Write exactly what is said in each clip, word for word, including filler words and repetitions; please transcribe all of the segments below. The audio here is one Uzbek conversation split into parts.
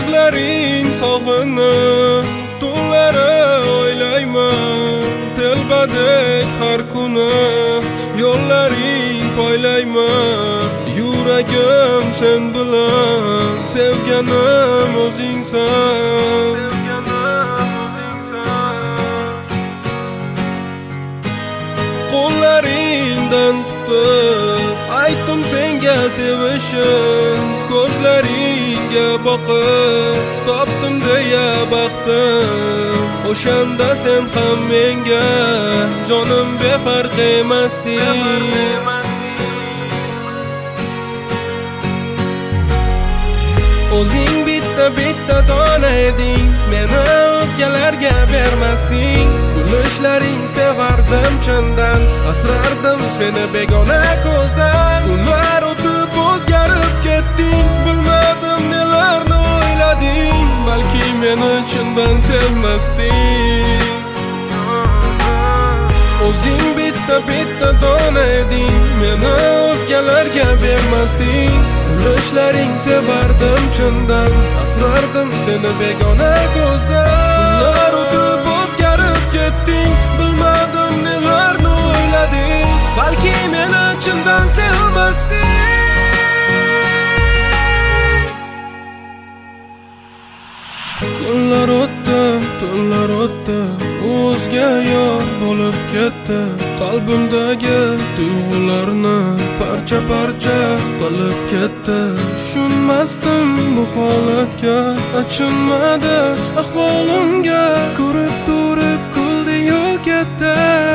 Ko'zlaring sog'inib tunlari o'ylayman, telbadek har kuni yo'llaring poylayman. Yuragim sen bilan, sevganim o'zingsan. Qo'llaringdan tutib aytdim senga sevishim, ko'zlaringga boqib topdim deya baxtim. O'shanda sen ham menga jonim befarq emasding. O'zing bitta bitta dona eding, meni o'zgalarga bermasding. Kulishlaring sevardim chindan, asrardim seni begona ko'zdan. Kunlar o'tib o'zgarib ketding, bilmadim nelarni o'ylading. Balki meni chindan sevmasding. O'zing bitta bitta dona eding, meni o'zgalarga bermasding. Kulishlaring sevardim chindan, asrardim seni begona ko'zdan. Kunlar o'tib o'zgarib ketding, bilmadim nelarni o'ylading. Balki meni chindan sevmasding. Kunlar o'tdi, tunlar o'tdi, o'zga yor bo'lib ketdi. Qalbimdagi tuyg'ularni parcha parcha qilib ketdi. Tushunmasdim bu holatga, achinmadi ahvolimga. Ko'rib turib kuldi-yu ketdi.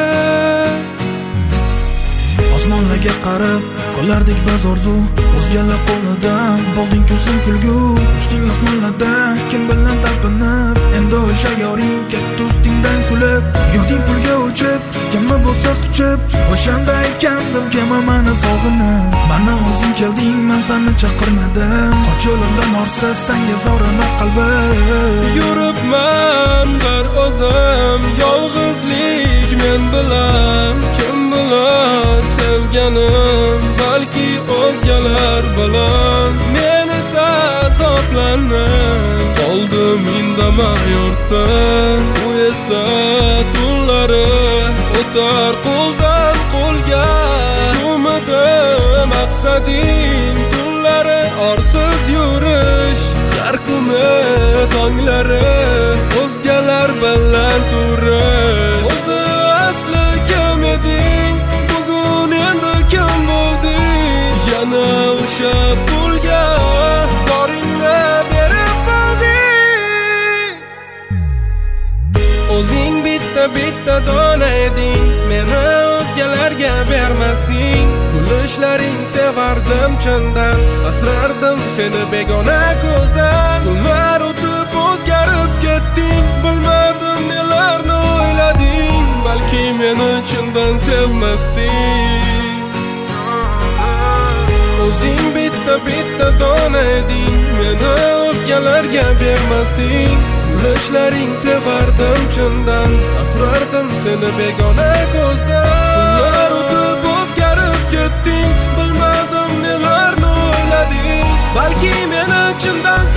Osmonlarga qarab qolardek biz orzu, o'zgalar qo'lidan bo'lding-ku sen kulgu. Uchding osmonlarda kim bilan talpinib, endi o'sha yoring ketdi ustingdan kulib. Yurding pulga o'chib, kimni bo'lsa quchib, o'shanda aytgandim kema meni sog'inib. Mana o'zing kelding, men seni chaqirmadim. Qoch yo'limdan orsiz, senga zor emas qalbim. Yuribman bir o'zim, yolg'izlik men bilan. Kim bilan sevganim, balki o'zgalar bilan. Men esa azoblanib qoldim indamay yurtda. U esa tunlari o'tar qo'ldan qo'lga. Shumidi maqsading tunlari orsiz yurish, har kuni tonglari o'zgalar bilan turish. O'zi asli kim eding, bugun endi kim bo'lding? Yana o'sha pulga boringni berib qolding. O'zing bitta bitta dona eding, meni o'zgalarga bermasding. Kulishlaring sevardim chindan, asrardim seni begona ko'zdan. Kunlar o'tib o'zgarib ketding, bilmadim nelarni o'ylading. Balki meni chindan sevmasding. O'zing bitta bitta dona eding, meni o'zgalarga bermasding. Kulishlaring sevardim chindan, asrardim seni begona ko'zdan. Kunlar o'tib o'zgarib ketding, bilmadim nelarni o'ylading. Balki meni chindan